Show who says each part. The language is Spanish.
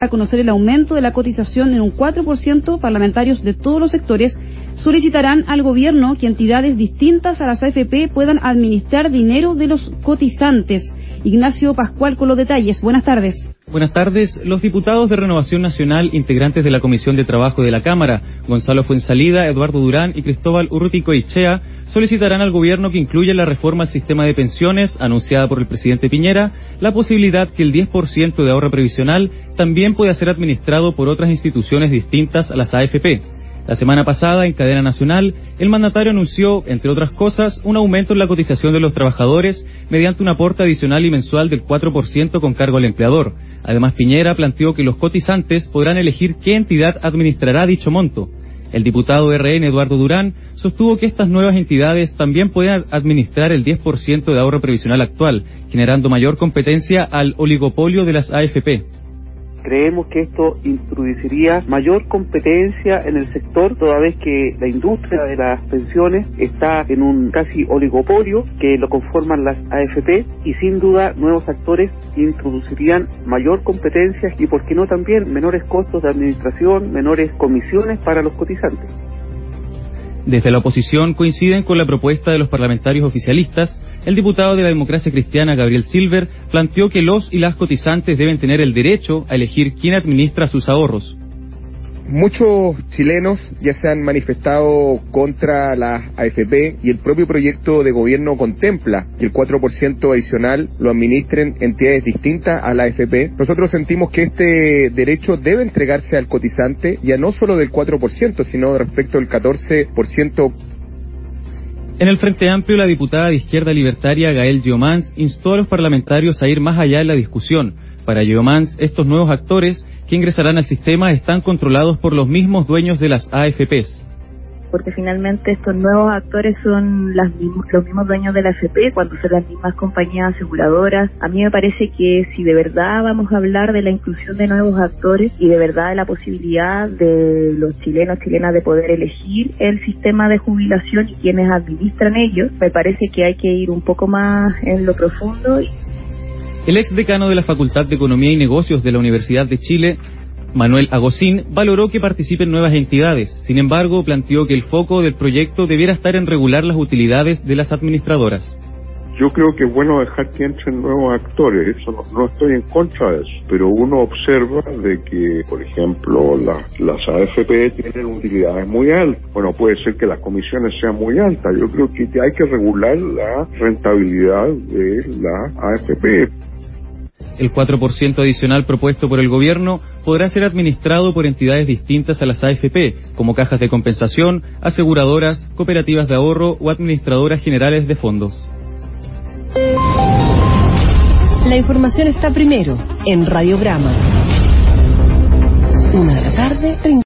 Speaker 1: a conocer el aumento de la cotización en un 4%, parlamentarios de todos los sectores solicitarán al gobierno que entidades distintas a las AFP puedan administrar dinero de los cotizantes. Ignacio Pascual con los detalles. Buenas tardes.
Speaker 2: Buenas tardes. Los diputados de Renovación Nacional, integrantes de la Comisión de Trabajo de la Cámara, Gonzalo Fuenzalida, Eduardo Durán y Cristóbal Urruticoechea, solicitarán al gobierno que incluya en la reforma al sistema de pensiones, anunciada por el presidente Piñera, la posibilidad que el 10% de ahorro previsional también pueda ser administrado por otras instituciones distintas a las AFP. La semana pasada, en cadena nacional, el mandatario anunció, entre otras cosas, un aumento en la cotización de los trabajadores mediante un aporte adicional y mensual del 4% con cargo al empleador. Además, Piñera planteó que los cotizantes podrán elegir qué entidad administrará dicho monto. El diputado de RN, Eduardo Durán, sostuvo que estas nuevas entidades también pueden administrar el 10% de ahorro previsional actual, generando mayor competencia al oligopolio de las AFP.
Speaker 3: Creemos que esto introduciría mayor competencia en el sector, toda vez que la industria de las pensiones está en un casi oligopolio que lo conforman las AFP, y sin duda nuevos actores introducirían mayor competencia y, por qué no, también menores costos de administración, menores comisiones para los cotizantes.
Speaker 2: Desde la oposición coinciden con la propuesta de los parlamentarios oficialistas. El diputado de la Democracia Cristiana, Gabriel Silver, planteó que los y las cotizantes deben tener el derecho a elegir quién administra sus ahorros.
Speaker 4: Muchos chilenos ya se han manifestado contra las AFP y el propio proyecto de gobierno contempla que el 4% adicional lo administren entidades distintas a la AFP. Nosotros sentimos que este derecho debe entregarse al cotizante, ya no solo del 4%, sino respecto del 14%.
Speaker 2: En el Frente Amplio, la diputada de Izquierda Libertaria, Gael Giomans, instó a los parlamentarios a ir más allá en la discusión. Para Giomans, estos nuevos actores que ingresarán al sistema están controlados por los mismos dueños de las AFPs.
Speaker 5: Porque finalmente estos nuevos actores son los mismos dueños de la AFP, cuando son las mismas compañías aseguradoras. A mí me parece que si de verdad vamos a hablar de la inclusión de nuevos actores y de verdad de la posibilidad de los chilenos, chilenas de poder elegir el sistema de jubilación y quienes administran ellos, me parece que hay que ir un poco más en lo profundo.
Speaker 2: El exdecano de la Facultad de Economía y Negocios de la Universidad de Chile, Manuel Agosín, valoró que participen nuevas entidades. Sin embargo, planteó que el foco del proyecto debiera estar en regular las utilidades de las administradoras.
Speaker 6: Yo creo que es bueno dejar que entren nuevos actores, eso no estoy en contra de eso, pero uno observa de que, por ejemplo, las AFP tienen utilidades muy altas. Bueno, puede ser que las comisiones sean muy altas. Yo creo que hay que regular la rentabilidad de la AFP.
Speaker 2: El 4% adicional propuesto por el gobierno podrá ser administrado por entidades distintas a las AFP, como cajas de compensación, aseguradoras, cooperativas de ahorro o administradoras generales de fondos.
Speaker 7: La información está primero en Radiograma. 1 de la tarde.